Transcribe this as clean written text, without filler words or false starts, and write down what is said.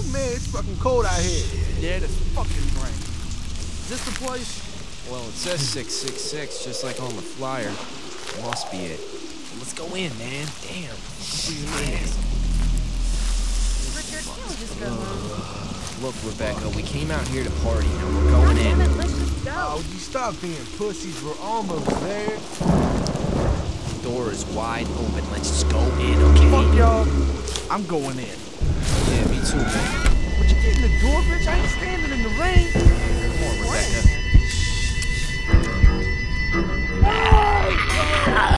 Man, it's fucking cold out here. Yeah, it's fucking rain. Is this the place? Well, it says 666, just like on the flyer. Must be it. Let's go in, man. Damn. Richard, can't we just go home? Look, Rebecca, we came out here to party. Now we're going Damn in. it, let's just go. Oh, you stop being pussies. We're almost there. The door is wide open. Let's just go in, okay? Fuck y'all. I'm going in. Yeah, me too, man. But you get in the door, bitch. I ain't standing in the rain. Come on, Rebecca.